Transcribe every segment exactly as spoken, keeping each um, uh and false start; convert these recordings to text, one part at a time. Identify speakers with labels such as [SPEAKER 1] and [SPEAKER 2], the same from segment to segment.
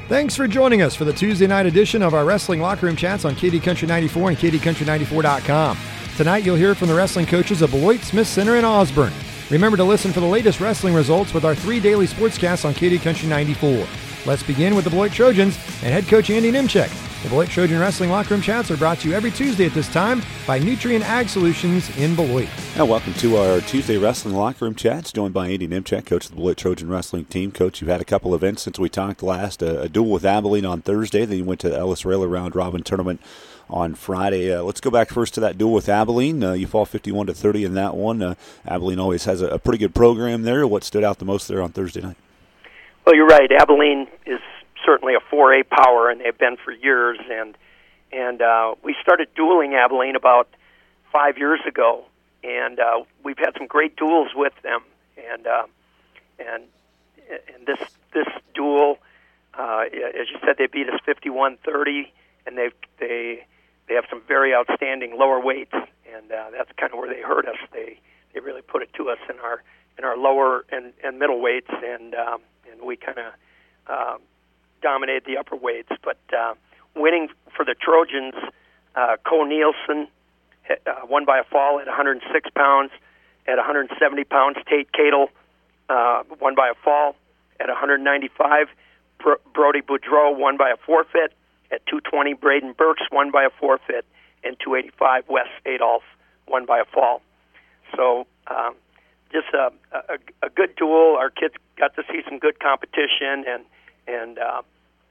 [SPEAKER 1] Thanks for joining us for the Tuesday night edition of our Wrestling Locker Room Chats on K D Country ninety-four and K D Country ninety-four dot com. Tonight you'll hear from the wrestling coaches of Beloit, Smith Center, and Osborne. Remember to listen for the latest wrestling results with our three daily sportscasts on K D Country ninety-four. Let's begin with the Beloit Trojans and head coach Andy Nimchek. The Beloit Trojan Wrestling Locker Room Chats are brought to you every Tuesday at this time by Nutrien Ag Solutions in Beloit.
[SPEAKER 2] And welcome to our Tuesday Wrestling Locker Room Chats, joined by Andy Nimchek, coach of the Beloit Trojan Wrestling Team. Coach, you've had a couple events since we talked last, a, a duel with Abilene on Thursday, then you went to the Ellis Railer Round Robin Tournament on Friday. Uh, let's go back first to that duel with Abilene. Uh, you fall fifty-one to thirty in that one. Uh, Abilene always has a, a pretty good program there. What stood out the most there on Thursday night?
[SPEAKER 3] Well, you're right. Abilene is certainly a four A power, and they've been for years, and And uh, we started dueling Abilene about five years ago, and uh, we've had some great duels with them. And uh, and and this this duel, uh, as you said, they beat us fifty-one thirty, and they they they have some very outstanding lower weights, and uh, that's kind of where they hurt us. They they really put it to us in our in our lower and, and middle weights, and um, and we kind of uh, dominated the upper weights, but. Uh, Winning for the Trojans, uh, Cole Nielsen uh, won by a fall at one hundred six pounds. At one hundred seventy pounds, Tate Cadle uh, won by a fall. At one hundred ninety-five, Bro- Brody Boudreau won by a forfeit. At two twenty, Braden Burks won by a forfeit. And two eighty-five, Wes Adolph won by a fall. So um, just a, a, a good duel. Our kids got to see some good competition, and and uh,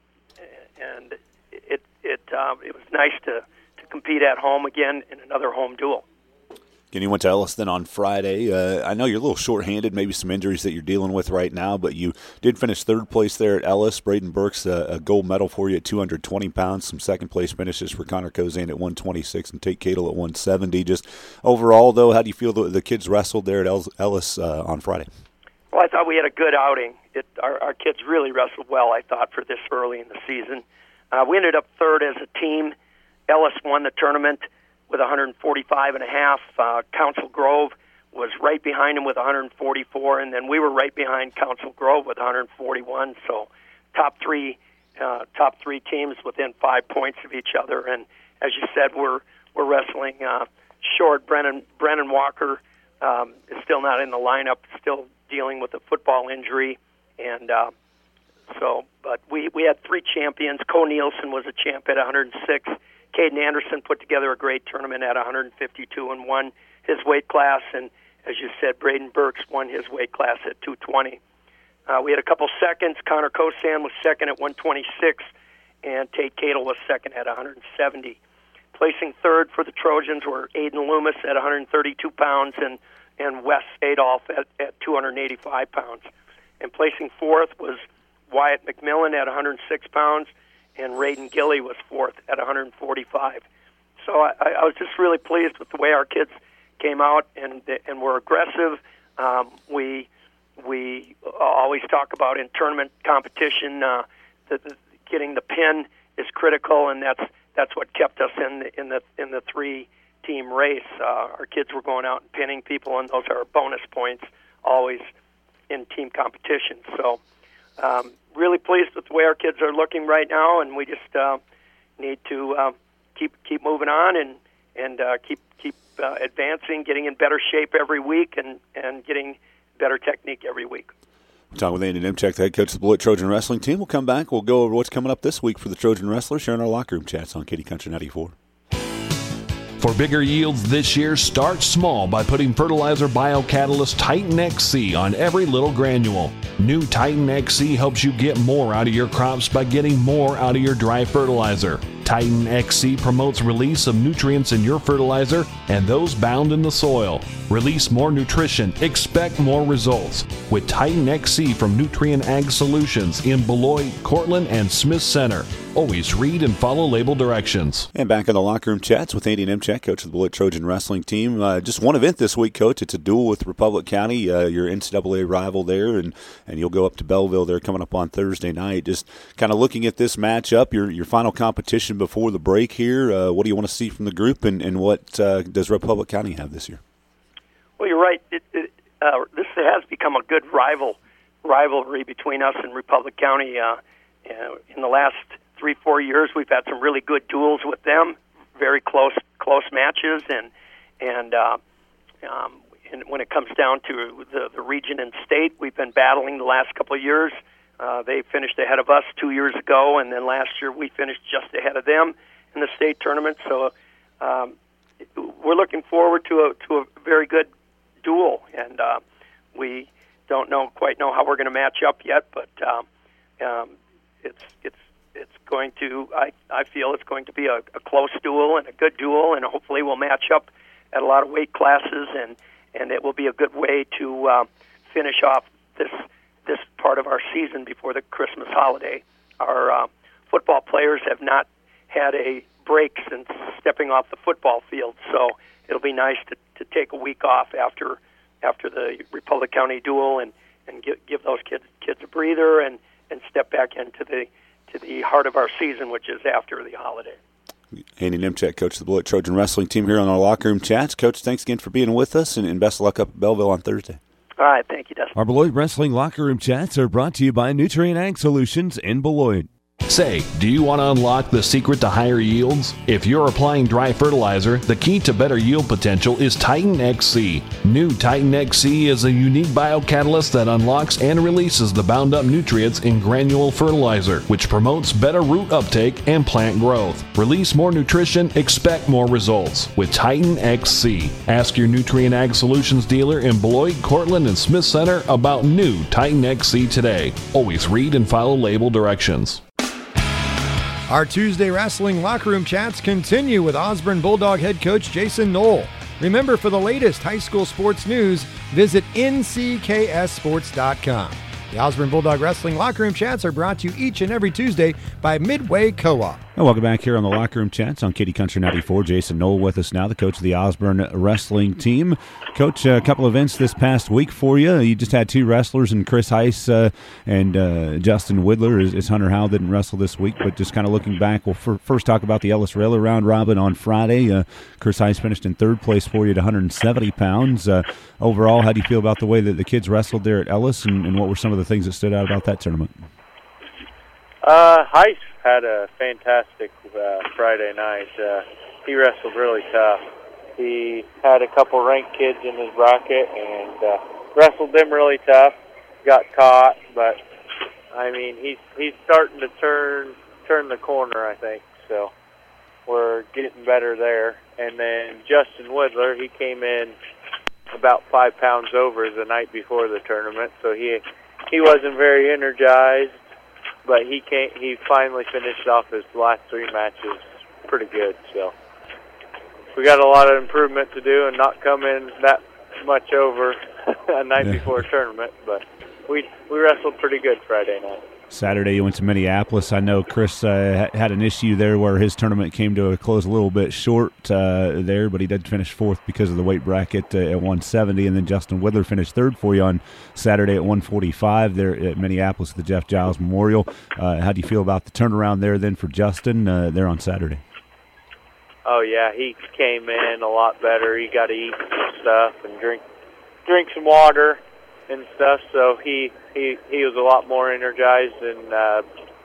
[SPEAKER 3] and. It it um, it was nice to, to compete at home again in another home duel.
[SPEAKER 2] Again, you went to Ellis then on Friday. Uh, I know you're a little short-handed, maybe some injuries that you're dealing with right now, but you did finish third place there at Ellis. Braden Burks, uh, a gold medal for you at two hundred twenty pounds. Some second-place finishes for Connor Kozan at one twenty-six and Tate Cadle at one seventy. Just overall, though, how do you feel the, the kids wrestled there at Ellis uh, on Friday?
[SPEAKER 3] Well, I thought we had a good outing. It, our, our kids really wrestled well, I thought, for this early in the season. Uh, we ended up third as a team. Ellis won the tournament with one forty-five and a half. Uh, Council Grove was right behind him with one forty-four, and then we were right behind Council Grove with one forty-one. So, top three, uh, top three teams within five points of each other. And as you said, we're we're wrestling uh, short. Brennan Brennan Walker um, is still not in the lineup, still dealing with a football injury, and. Uh, So, but we, we had three champions. Cole Nielsen was a champ at one hundred six. Caden Anderson put together a great tournament at one fifty-two and won his weight class. And as you said, Braden Burks won his weight class at two twenty. Uh, we had a couple seconds. Connor Kosan was second at one twenty-six, and Tate Cadle was second at one seventy. Placing third for the Trojans were Aiden Loomis at one thirty-two pounds and, and Wes Adolph at, at two eighty-five pounds. And placing fourth was Wyatt McMillan at one hundred six pounds, and Raiden Gilly was fourth at one forty-five. So I, I was just really pleased with the way our kids came out and and were aggressive. Um, we we always talk about in tournament competition uh, that the, getting the pin is critical, and that's that's what kept us in the in the in the three team race. Uh, our kids were going out and pinning people, and those are bonus points always in team competition. So. Um, really pleased with the way our kids are looking right now, and we just uh, need to uh, keep keep moving on and and uh, keep keep uh, advancing, getting in better shape every week, and, and getting better technique every week.
[SPEAKER 2] We're talking with Andy Nimchek, the head coach of the Beloit Trojan Wrestling Team. We'll come back. We'll go over what's coming up this week for the Trojan Wrestlers, sharing our locker room chats on K D Country ninety-four.
[SPEAKER 4] For bigger yields this year, start small by putting fertilizer biocatalyst Titan X C on every little granule. New Titan X C helps you get more out of your crops by getting more out of your dry fertilizer. Titan X C promotes release of nutrients in your fertilizer and those bound in the soil. Release more nutrition, expect more results. With Titan X C from Nutrien Ag Solutions in Beloit, Cortland, and Smith Center. Always read and follow label directions.
[SPEAKER 2] And back in the locker room chats with Andy Nimchek, coach of the Beloit Trojan Wrestling Team. Uh, just one event this week, Coach. It's a duel with Republic County, uh, your N C double A rival there, and, and you'll go up to Belleville there coming up on Thursday night. Just kind of looking at this matchup, your your final competition before the break here. Uh, what do you want to see from the group, and, and what uh, does Republic County have this year?
[SPEAKER 3] Well, you're right. It, it, uh, this has become a good rival rivalry between us and Republic County. Uh, uh, in the last three, four years, we've had some really good duels with them, very close close matches, and and, uh, um, and when it comes down to the, the region and state, we've been battling the last couple of years. Uh, they finished ahead of us two years ago, and then last year we finished just ahead of them in the state tournament. So um, we're looking forward to a to a very good duel, and uh, we don't know quite know how we're going to match up yet, but um, um, it's it's it's going to I, I feel it's going to be a, a close duel and a good duel, and hopefully we'll match up at a lot of weight classes, and, and it will be a good way to uh, finish off this this part of our season before the Christmas holiday. Our uh, football players have not had a break since stepping off the football field, so it'll be nice to, to take a week off after after the Republic County duel and, and give, give those kids kids a breather and, and step back into the to the heart of our season, which is after the holiday.
[SPEAKER 2] Andy Nemchek, coach of the Beloit Trojan Wrestling Team, here on our Locker Room Chats. Coach, thanks again for being with us, and, and best of luck up at Belleville on Thursday.
[SPEAKER 3] All right, thank you, Dustin.
[SPEAKER 5] Our Beloit Wrestling Locker Room Chats are brought to you by Nutrient Ag Solutions in Beloit.
[SPEAKER 4] Say, do you want to unlock the secret to higher yields? If you're applying dry fertilizer, the key to better yield potential is Titan X C. New Titan X C is a unique biocatalyst that unlocks and releases the bound up nutrients in granule fertilizer, which promotes better root uptake and plant growth. Release more nutrition, expect more results with Titan X C. Ask your Nutrient Ag Solutions dealer in Beloit, Cortland, and Smith Center about new Titan X C today. Always read and follow label directions.
[SPEAKER 1] Our Tuesday Wrestling Locker Room Chats continue with Osborne Bulldog head coach Jason Knoll. Remember, for the latest high school sports news, visit N C K S sports dot com. The Osborne Bulldog Wrestling Locker Room Chats are brought to you each and every Tuesday by Midway Co-op.
[SPEAKER 6] And welcome back here on the Locker Room Chats on Kitty Country ninety-four. Jason Knoll with us now, the coach of the Osborne Wrestling Team. Coach, a couple events this past week for you. You just had two wrestlers, and Chris Heiss uh, and uh, Justin Widler, as, as Hunter Howell didn't wrestle this week, but just kind of looking back, we'll for, first talk about the Ellis Railroad round robin on Friday. Uh, Chris Heiss finished in third place for you at one hundred seventy pounds. Uh, overall, how do you feel about the way that the kids wrestled there at Ellis, and, and what were some of the things that stood out about that tournament?
[SPEAKER 7] Uh, Heiss had a fantastic uh, Friday night. Uh, he wrestled really tough. He had a couple ranked kids in his bracket and uh, wrestled them really tough. Got caught, but I mean he's he's starting to turn turn the corner, I think. So we're getting better there. And then Justin Widler, he came in about five pounds over the night before the tournament, so he he wasn't very energized. But he came, he finally finished off his last three matches pretty good. So we got a lot of improvement to do and not come in that much over a night
[SPEAKER 6] yeah.
[SPEAKER 7] before a tournament. But we we wrestled pretty good Friday night.
[SPEAKER 6] Saturday you went to Minneapolis. I know Chris uh, had an issue there where his tournament came to a close a little bit short uh, there, but he did finish fourth because of the weight bracket uh, at one seventy, and then Justin Widler finished third for you on Saturday at one forty-five there at Minneapolis at the Jeff Giles Memorial. Uh, how do you feel about the turnaround there then for Justin uh, there on Saturday?
[SPEAKER 7] Oh, yeah, he came in a lot better. He got to eat some stuff and drink drink some water and stuff, so he he he was a lot more energized and uh,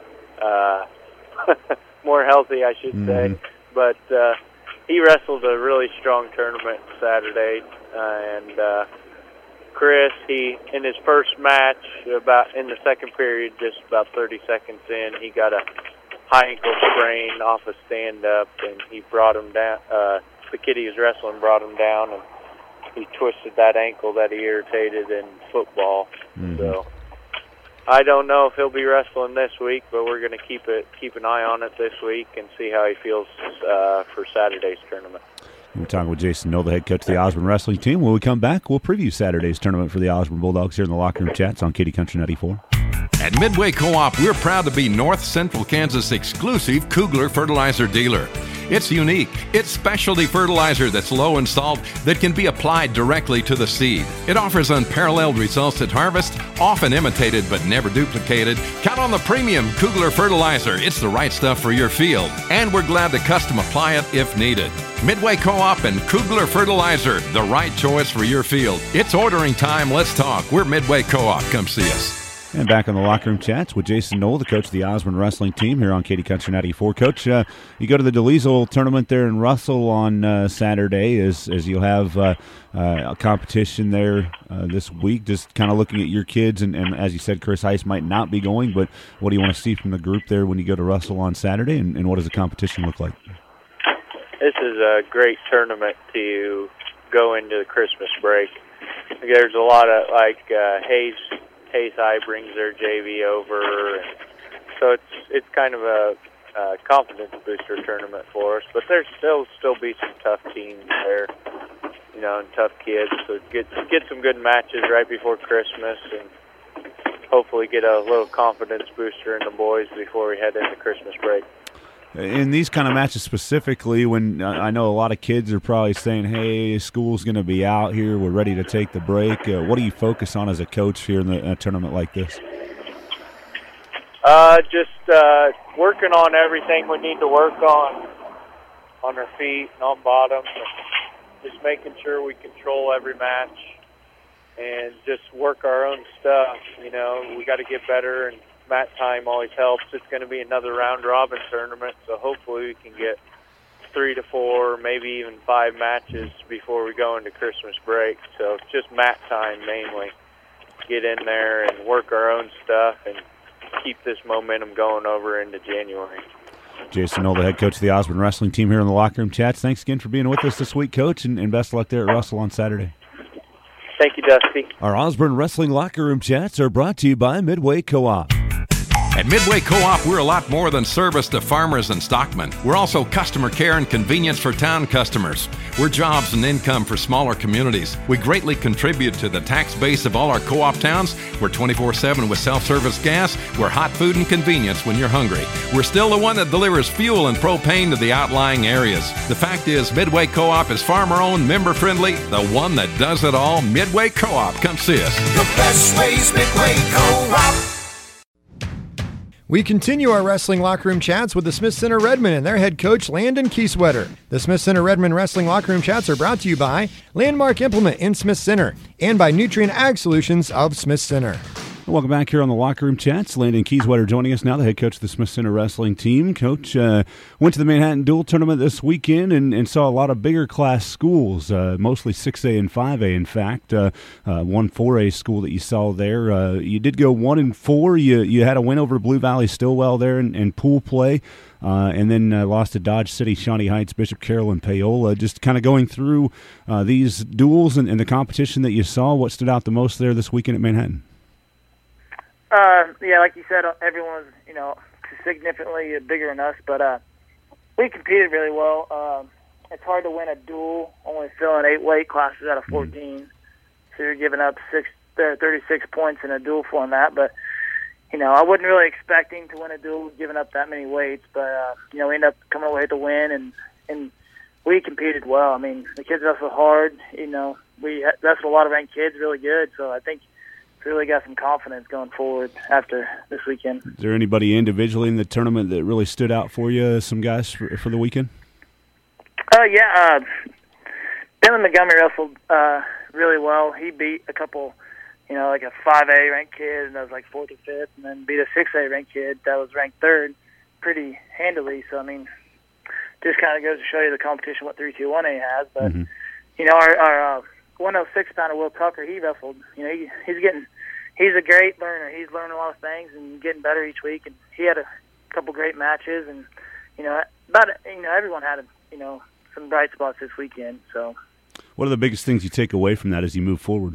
[SPEAKER 7] uh, more healthy, I should
[SPEAKER 6] mm-hmm.
[SPEAKER 7] say. But uh, he wrestled a really strong tournament Saturday, uh, and uh, Chris, he in his first match, about in the second period, just about thirty seconds in, he got a high ankle sprain off a stand up, and he brought him down. Uh, the kid he was wrestling brought him down, and he twisted that ankle that he irritated in football.
[SPEAKER 6] Mm-hmm. So
[SPEAKER 7] I don't know if he'll be wrestling this week, but we're going to keep it keep an eye on it this week and see how he feels uh, for Saturday's tournament.
[SPEAKER 6] We're talking with Jason Knoll, the head coach of the Osborne Wrestling Team. When we come back, we'll preview Saturday's tournament for the Osborne Bulldogs here in the Locker Room Chats on Kitty Country ninety-four.
[SPEAKER 8] At Midway Co-op, we're proud to be North Central Kansas' exclusive Kugler fertilizer dealer. It's unique. It's specialty fertilizer that's low in salt that can be applied directly to the seed. It offers unparalleled results at harvest, often imitated but never duplicated. Count on the premium Kugler fertilizer. It's the right stuff for your field, and we're glad to custom apply it if needed. Midway Co-op and Kugler Fertilizer, the right choice for your field. It's ordering time. Let's talk. We're Midway Co-op. Come see us.
[SPEAKER 6] And back on the Locker Room Chats with Jason Knoll, the coach of the Osborne wrestling team here on Katy Country ninety-four. Coach, uh, you go to the DeLisle tournament there in Russell on uh, Saturday as, as you'll have uh, uh, a competition there uh, this week. Just kind of looking at your kids, and, and as you said, Chris Heiss might not be going, but what do you want to see from the group there when you go to Russell on Saturday, and, and what does the competition look like?
[SPEAKER 7] This is a great tournament to go into the Christmas break. There's a lot of, like, uh, Hayes Hayes High brings their J V over, and so it's it's kind of a, a confidence booster tournament for us. But there's still still be some tough teams there, you know, and tough kids. So get get some good matches right before Christmas, and hopefully get a little confidence booster in the boys before we head into Christmas break.
[SPEAKER 6] In these kind of matches specifically, when I know a lot of kids are probably saying, hey, school's going to be out here, we're ready to take the break, uh, what do you focus on as a coach here in, the, in a tournament like this?
[SPEAKER 7] Uh, just uh, working on everything we need to work on, on our feet and on bottom, and just making sure we control every match and just work our own stuff. You know, we got to get better, and mat time always helps. It's going to be another round-robin tournament, so hopefully we can get three to four, maybe even five matches before we go into Christmas break. So just mat time mainly. Get in there and work our own stuff and keep this momentum going over into January.
[SPEAKER 6] Jason Knoll, the head coach of the Osborne wrestling team here in the Locker Room Chats. Thanks again for being with us this week, Coach, and, and best of luck there at Russell on Saturday.
[SPEAKER 7] Thank you, Dusty.
[SPEAKER 5] Our Osborne Wrestling Locker Room Chats are brought to you by Midway Co-op.
[SPEAKER 8] At Midway Co-op, we're a lot more than service to farmers and stockmen. We're also customer care and convenience for town customers. We're jobs and income for smaller communities. We greatly contribute to the tax base of all our co-op towns. We're twenty-four seven with self-service gas. We're hot food and convenience when you're hungry. We're still the one that delivers fuel and propane to the outlying areas. The fact is, Midway Co-op is farmer-owned, member-friendly, the one that does it all. Midway Co-op. Come see us.
[SPEAKER 9] The best ways Midway Co-op.
[SPEAKER 1] We continue our Wrestling Locker Room Chats with the Smith Center Redmen and their head coach, Landon Kieswetter. The Smith Center Redmen Wrestling Locker Room Chats are brought to you by Landmark Implement in Smith Center and by Nutrient Ag Solutions of Smith Center.
[SPEAKER 6] Welcome back here on the Locker Room Chats. Landon Kieswetter joining us now, the head coach of the Smith Center wrestling team. Coach, uh, went to the Manhattan Dual Tournament this weekend and, and saw a lot of bigger class schools, uh, mostly six A and five A, in fact. Uh, uh, one four A school that you saw there. Uh, you did go one and four. You you had a win over Blue Valley Stillwell there in, in pool play. Uh, and then uh, lost to Dodge City, Shawnee Heights, Bishop Carroll, and Paola. Just kind of going through uh, these duels and, and the competition that you saw, what stood out the most there this weekend at Manhattan?
[SPEAKER 10] Uh, yeah, like you said, everyone was, you know, significantly bigger than us, but uh, we competed really well. Uh, it's hard to win a duel, only filling eight weight classes out of fourteen, mm-hmm. so you're giving up six, thirty-six points in a duel format. But you know, I wasn't really expecting to win a duel, giving up that many weights. But uh, you know, we ended up coming away with the win, and and we competed well. I mean, the kids wrestled hard. You know, we wrestled a lot of ranked kids really good, so I think really got some confidence going forward after this weekend.
[SPEAKER 6] Is there anybody individually in the tournament that really stood out for you, some guys for, for the weekend?
[SPEAKER 10] Uh, yeah, uh, Dylan Montgomery wrestled uh, really well. He beat a couple, you know, like a five A ranked kid, and that was like fourth or fifth, and then beat a six A ranked kid that was ranked third pretty handily. So, I mean, just kind of goes to show you the competition what three two one A has. But, mm-hmm. you know, our, our uh, one oh six pounder Will Tucker, he wrestled. You know, he, he's getting, he's a great learner. He's learning a lot of things and getting better each week. And he had a couple great matches. And you know, about you know, everyone had a, you know, some bright spots this weekend. So,
[SPEAKER 6] what are the biggest things you take away from that as you move forward?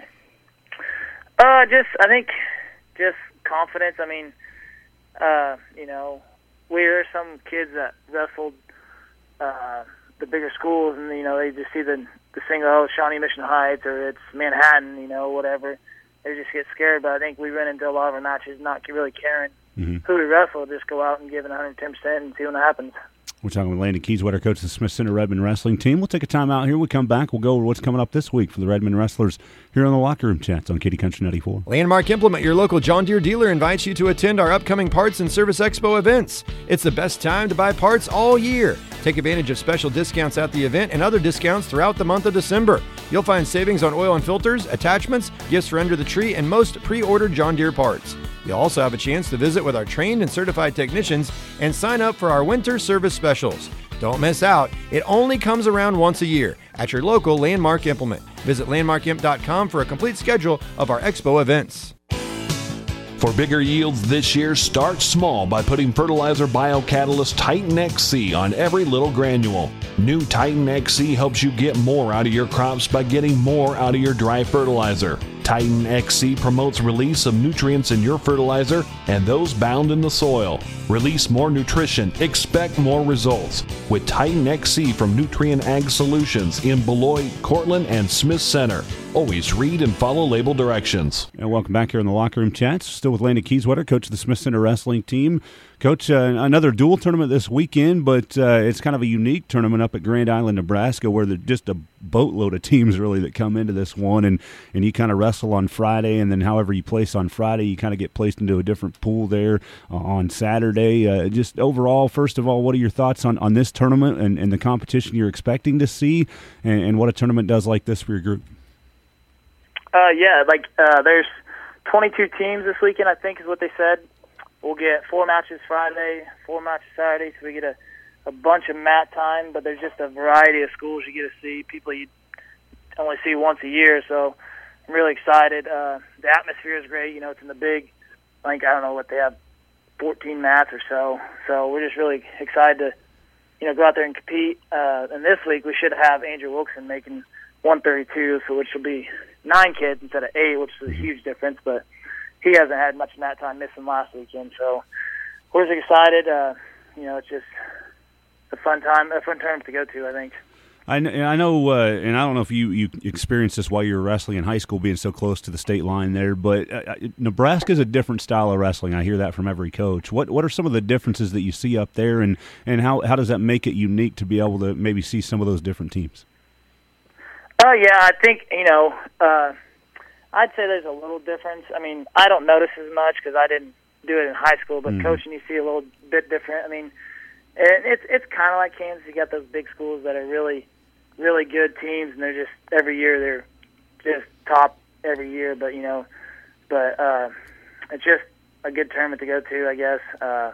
[SPEAKER 10] Uh, just I think, just confidence. I mean, uh, you know, we're some kids that wrestled uh, the bigger schools, and you know, they just see the the single, oh, Shawnee Mission Heights, or it's Manhattan, you know, whatever. They just get scared. But I think we run into a lot of our matches not really caring mm-hmm. who we wrestle, just go out and give it one hundred ten percent and see what happens.
[SPEAKER 6] We're talking with Landon Kieswetter, coach of the Smith Center Redmond Wrestling team. We'll take a time out here. We'll come back. We'll go over what's coming up this week for the Redmond Wrestlers here on the Locker Room Chats on Katy Country ninety-four.
[SPEAKER 1] Landmark Implement, your local John Deere dealer, invites you to attend our upcoming Parts and Service Expo events. It's the best time to buy parts all year. Take advantage of special discounts at the event and other discounts throughout the month of December. You'll find savings on oil and filters, attachments, gifts for under the tree, and most pre-ordered John Deere parts. You'll also have a chance to visit with our trained and certified technicians and sign up for our winter service specials. Don't miss out. It only comes around once a year at your local Landmark Implement. Visit landmark imp dot com for a complete schedule of our expo events.
[SPEAKER 4] For bigger yields this year, start small by putting fertilizer biocatalyst Titan X C on every little granule. New Titan X C helps you get more out of your crops by getting more out of your dry fertilizer. Titan X C promotes release of nutrients in your fertilizer and those bound in the soil. Release more nutrition, expect more results. With Titan X C from Nutrient Ag Solutions in Beloit, Cortland, and Smith Center. Always read and follow label directions.
[SPEAKER 6] And welcome back here in the Locker Room Chats. Still with Landon Kieswetter, coach of the Smith Center Wrestling team. Coach, uh, another dual tournament this weekend, but uh, it's kind of a unique tournament up at Grand Island, Nebraska, where there's just a boatload of teams really that come into this one, and, and you kind of wrestle on Friday, and then however you place on Friday, you kind of get placed into a different pool there uh, on Saturday. Uh, just overall, first of all, what are your thoughts on, on this tournament and, and the competition you're expecting to see, and, and what a tournament does like this for your group?
[SPEAKER 10] Uh, yeah, like uh, there's twenty-two teams this weekend, I think is what they said. We'll get four matches Friday, four matches Saturday, so we get a, a bunch of mat time, but there's just a variety of schools you get to see, people you only see once a year, so I'm really excited. Uh, the atmosphere is great. You know, it's in the big, I think, I don't know what they have, fourteen mats or so, so we're just really excited to, you know, go out there and compete. Uh, and this week we should have Andrew Wilkson making one thirty-two, so which will be nine kids instead of eight, which is a huge difference, but he hasn't had much mat time missing last weekend, so we're just excited. Uh, you know, it's just a fun time, a fun tournament to go to, I think.
[SPEAKER 6] I know, I know uh, and I don't know if you, you experienced this while you were wrestling in high school, being so close to the state line there, but uh, Nebraska's a different style of wrestling. I hear that from every coach. What what are some of the differences that you see up there, and, and how, how does that make it unique to be able to maybe see some of those different teams?
[SPEAKER 10] Oh, uh, yeah, I think, you know, uh, I'd say there's a little difference. I mean, I don't notice as much because I didn't do it in high school, but mm-hmm. coaching you see a little bit different. I mean, it, it's it's kind of like Kansas. You got those big schools that are really, really good teams, and they're just, every year they're just top every year. But, you know, but uh, it's just a good tournament to go to, I guess. Uh,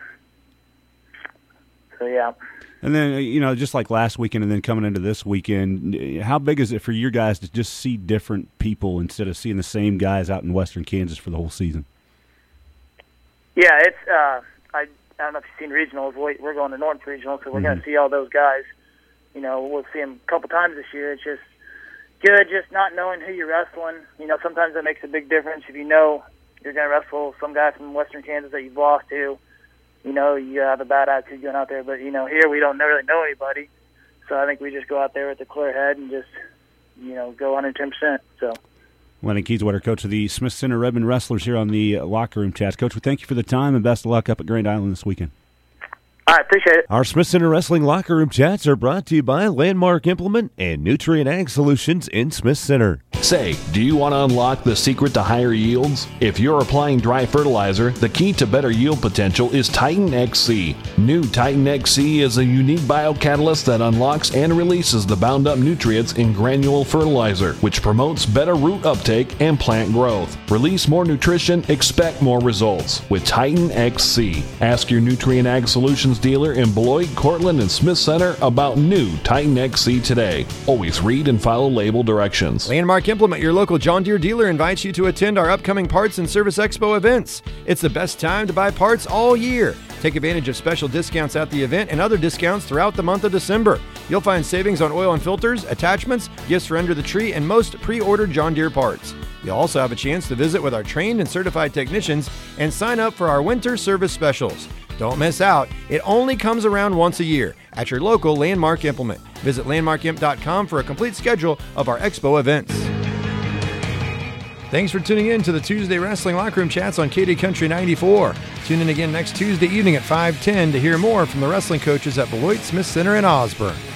[SPEAKER 10] so, yeah.
[SPEAKER 6] And then, you know, just like last weekend and then coming into this weekend, how big is it for you guys to just see different people instead of seeing the same guys out in Western Kansas for the whole season?
[SPEAKER 10] Yeah, it's uh, I, I don't know if you've seen regionals. We're going to Norton Regional, so we're mm-hmm. going to see all those guys. You know, we'll see them a couple times this year. It's just good just not knowing who you're wrestling. You know, sometimes that makes a big difference. If you know you're going to wrestle some guy from Western Kansas that you've lost to, you know, you have a bad attitude going out there. But, you know, here we don't really know anybody. So I think we just go out there with a clear head and just, you know, go one hundred ten percent. So.
[SPEAKER 6] Landon Kieswetter, coach of the Smith Center Redmond Wrestlers here on the Locker Room Chats. Coach, we thank you for the time and best of luck up at Grand Island this weekend.
[SPEAKER 10] All right, appreciate it.
[SPEAKER 5] Our Smith Center Wrestling Locker Room Chats are brought to you by Landmark Implement and Nutrient Ag Solutions in Smith Center.
[SPEAKER 4] Say, do you want to unlock the secret to higher yields? If you're applying dry fertilizer, the key to better yield potential is Titan X C. New Titan X C is a unique biocatalyst that unlocks and releases the bound up nutrients in granule fertilizer, which promotes better root uptake and plant growth. Release more nutrition, expect more results with Titan X C. Ask your Nutrient Ag Solutions dealer in Beloit, Cortland, and Smith Center about new Titan X C today. Always read and follow label directions.
[SPEAKER 1] Landmark Implement, your local John Deere dealer, invites you to attend our upcoming Parts and Service Expo events. It's the best time to buy parts all year. Take advantage of special discounts at the event and other discounts throughout the month of December. You'll find savings on oil and filters, attachments, gifts for under the tree, and most pre-ordered John Deere parts. You'll also have a chance to visit with our trained and certified technicians and sign up for our winter service specials. Don't miss out. It only comes around once a year at your local Landmark Implement. Visit landmark imp dot com for a complete schedule of our expo events. Thanks for tuning in to the Tuesday Wrestling Locker Room Chats on Katy Country ninety-four. Tune in again next Tuesday evening at five ten to hear more from the wrestling coaches at Beloit Smith Center in Osborne.